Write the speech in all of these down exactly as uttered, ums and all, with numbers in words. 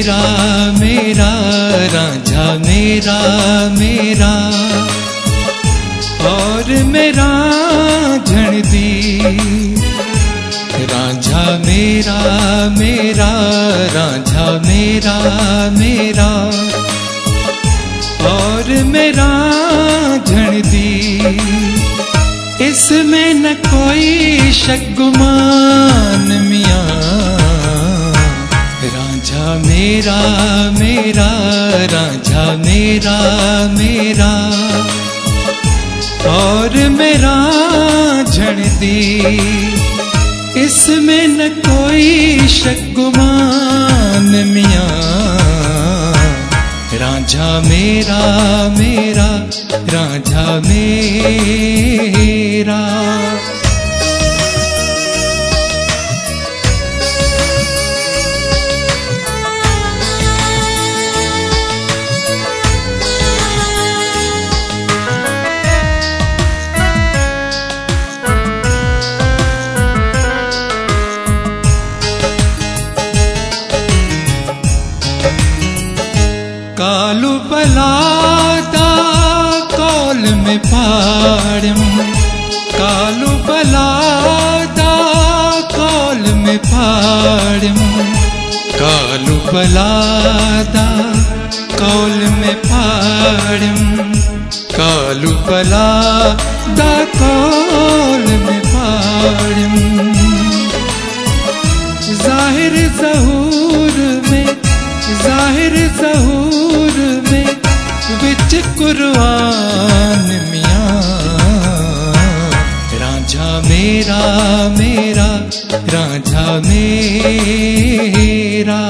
मेरा मेरा रांझा मेरा मेरा और मेरा झण दी रांझा मेरा मेरा रांझा मेरा मेरा और मेरा झण दी इसमें न कोई शक गुमान मियां रांझा मेरा मेरा रांझा मेरा मेरा और मेरा झण दी इसमें न कोई शक गुमान मियां रांझा मेरा मेरा रांझा मेरा। कालू बलादा कौल में पाड़म कालू बलादा कौल में पाड़म कालू बलादा कौल में पाड़म कालू बलादा कौल में पाड़म जाहिर ज़हूर में जाहिर ज़हूर में विच कुर्बान मियां रांझा मेरा मेरा रांझा मेरा।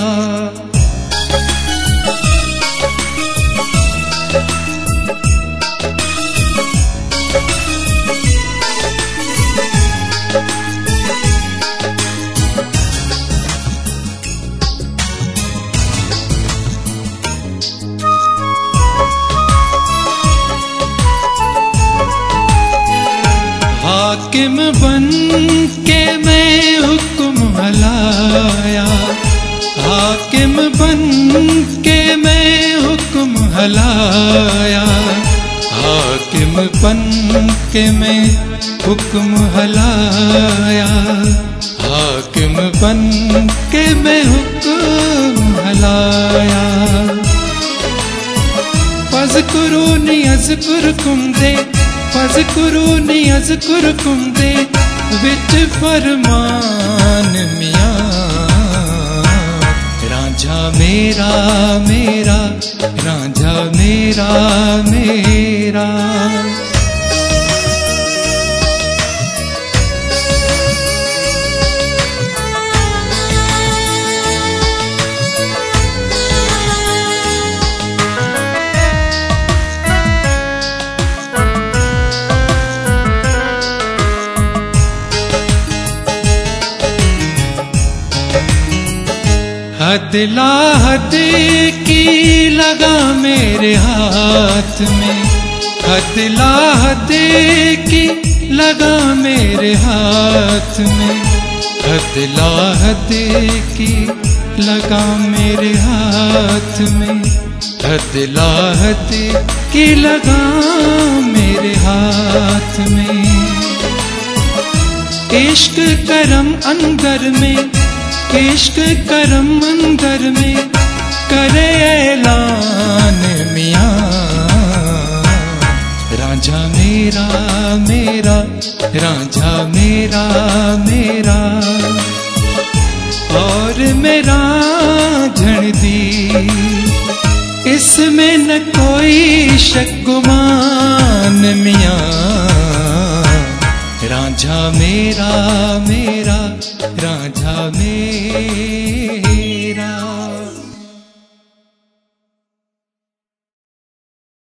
हाकिम बन के मैं हुक्म हलाया हाकिम बन के मैं हुक्म हलाया हाकिम बन के मैं हुक्म हलाया हाकिम बन के मैं हुक्म हलाया फज़कुरूनी अज़कुरकुम दे फज़कुरूनी अज़कुरकुम दे विच फरमान मियां रांझा मेरा मेरा रांझा मेरा मेरा। हद ला हद की लगा मेरे हाथ में हद ला हद की लगा मेरे हाथ में हद ला हद की लगा मेरे हाथ में हद ला हद की लगा मेरे हाथ में इश्क करम अंदर में इश्क करम अंदर में करे ऐलान मियां रांझा मेरा मेरा रांझा मेरा मेरा और मेरा झण दी इसमें न कोई शक गुमान मियां रांझा मेरा मेरा रांझा मेरा।